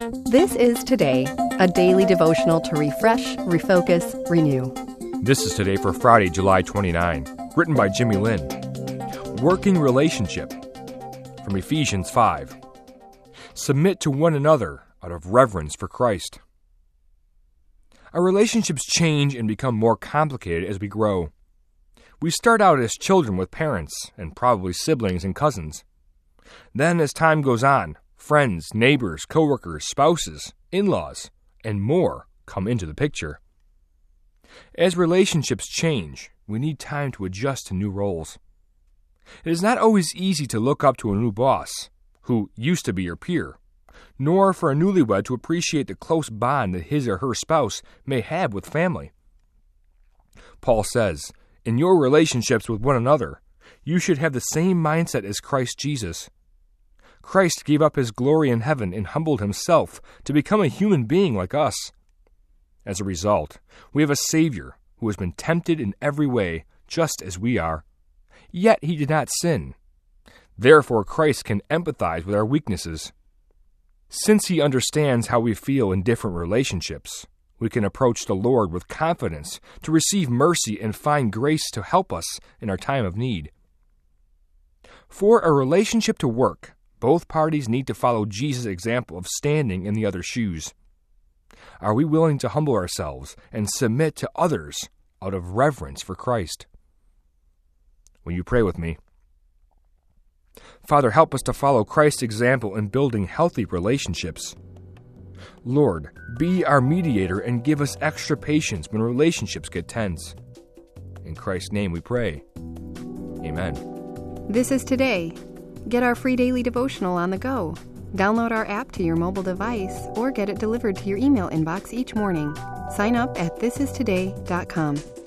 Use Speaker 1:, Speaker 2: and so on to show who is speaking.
Speaker 1: This is Today, a daily devotional to refresh, refocus, renew.
Speaker 2: This is Today for Friday, July 29, written by Jimmy Lynn. Working relationship from Ephesians 5. Submit to one another out of reverence for Christ. Our relationships change and become more complicated as we grow. We start out as children with parents and probably siblings and cousins. Then as time goes on, friends, neighbors, coworkers, spouses, in-laws, and more come into the picture. As relationships change, we need time to adjust to new roles. It is not always easy to look up to a new boss, who used to be your peer, nor for a newlywed to appreciate the close bond that his or her spouse may have with family. Paul says, in your relationships with one another, you should have the same mindset as Christ Jesus. Christ gave up his glory in heaven and humbled himself to become a human being like us. As a result, we have a Savior who has been tempted in every way, just as we are. Yet he did not sin. Therefore, Christ can empathize with our weaknesses. Since he understands how we feel in different relationships, we can approach the Lord with confidence to receive mercy and find grace to help us in our time of need. For a relationship to work, both parties need to follow Jesus' example of standing in the other's shoes. Are we willing to humble ourselves and submit to others out of reverence for Christ? Will you pray with me? Father, help us to follow Christ's example in building healthy relationships. Lord, be our mediator and give us extra patience when relationships get tense. In Christ's name we pray. Amen.
Speaker 1: This is Today. Get our free daily devotional on the go. Download our app to your mobile device or get it delivered to your email inbox each morning. Sign up at thisistoday.com.